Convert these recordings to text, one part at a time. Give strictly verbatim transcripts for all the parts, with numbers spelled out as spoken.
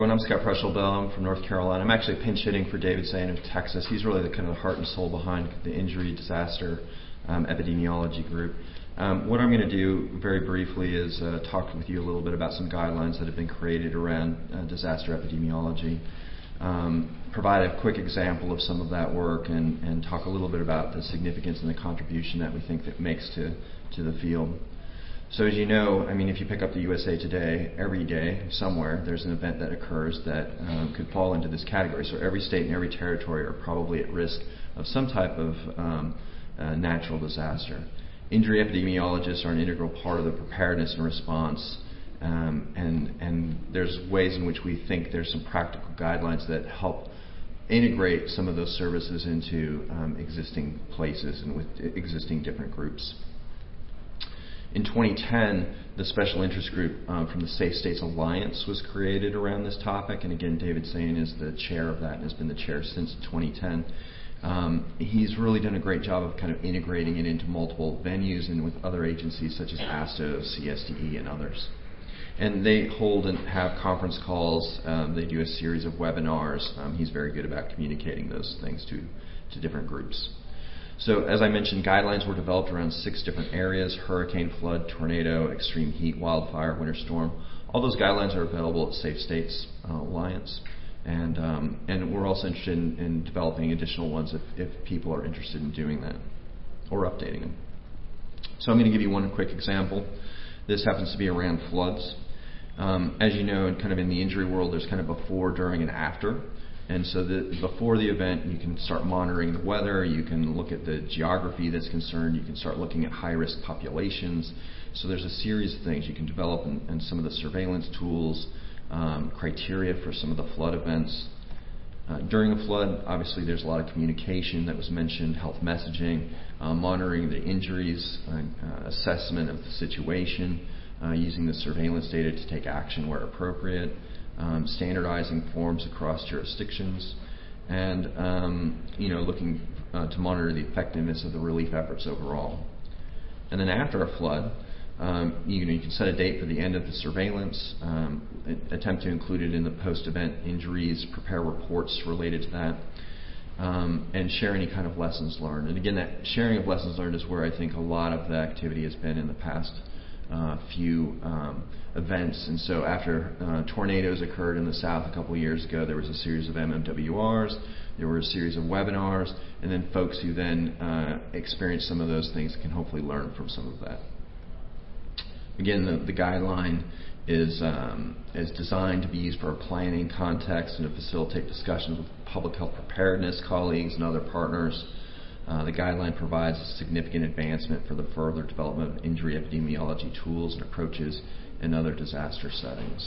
I'm Scott Preschel-Bell. I'm from North Carolina. I'm actually pinch hitting for David Sain of Texas. He's really the kind of the heart and soul behind the injury disaster um, epidemiology group. Um, what I'm going to do very briefly is uh, talk with you a little bit about some guidelines that have been created around uh, disaster epidemiology, um, provide a quick example of some of that work, and, and talk a little bit about the significance and the contribution that we think that makes to, to the field. So as you know, I mean, if you pick up the U S A Today, every day, somewhere, there's an event that occurs that um, could fall into this category. So every state and every territory are probably at risk of some type of um, uh, natural disaster. Injury epidemiologists are an integral part of the preparedness and response, um, and, and there's ways in which we think there's some practical guidelines that help integrate some of those services into um, existing places and with existing different groups. In twenty ten, the Special Interest Group um, from the Safe States Alliance was created around this topic, and again, David Sain is the chair of that and has been the chair since twenty ten. Um, he's really done a great job of kind of integrating it into multiple venues and with other agencies such as ASTO, C S D E, and others. And they hold and have conference calls. Um, they do a series of webinars. Um, he's very good about communicating those things to, to different groups. So as I mentioned, guidelines were developed around six different areas: hurricane, flood, tornado, extreme heat, wildfire, winter storm. All those guidelines are available at Safe States uh, Alliance. And, um, and we're also interested in, in developing additional ones if, if people are interested in doing that or updating them. So I'm going to give you one quick example. This happens to be around floods. Um, as you know, kind of in the injury world, there's kind of before, during, and after. And so the, before the event, you can start monitoring the weather, you can look at the geography that's concerned, you can start looking at high-risk populations. So there's a series of things you can develop, and, and some of the surveillance tools, um, criteria for some of the flood events. Uh, during a flood, obviously there's a lot of communication that was mentioned, health messaging, uh, monitoring the injuries, uh, uh, assessment of the situation, uh, using the surveillance data to take action where appropriate, Um, standardizing forms across jurisdictions, and um, you know, looking uh, to monitor the effectiveness of the relief efforts overall. And then after a flood, um, you know, you can set a date for the end of the surveillance, um, attempt to include it in the post-event injuries, prepare reports related to that, um, and share any kind of lessons learned. And again, that sharing of lessons learned is where I think a lot of the activity has been in the past Uh, few um, events. And so after uh, tornadoes occurred in the South a couple of years ago, there was a series of M M W Rs, there were a series of webinars, and then folks who then uh, experienced some of those things can hopefully learn from some of that. Again, the, the guideline is, um, is designed to be used for a planning context and to facilitate discussions with public health preparedness colleagues and other partners. Uh, the guideline provides a significant advancement for the further development of injury epidemiology tools and approaches in other disaster settings.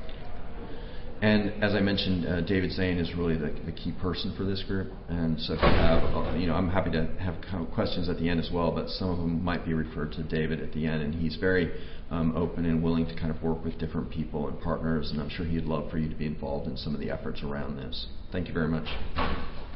And as I mentioned, uh, David Sain is really the, the key person for this group. And so if you have, uh, you know, I'm happy to have questions at the end as well, but some of them might be referred to David at the end. And he's very um, open and willing to kind of work with different people and partners, and I'm sure he'd love for you to be involved in some of the efforts around this. Thank you very much.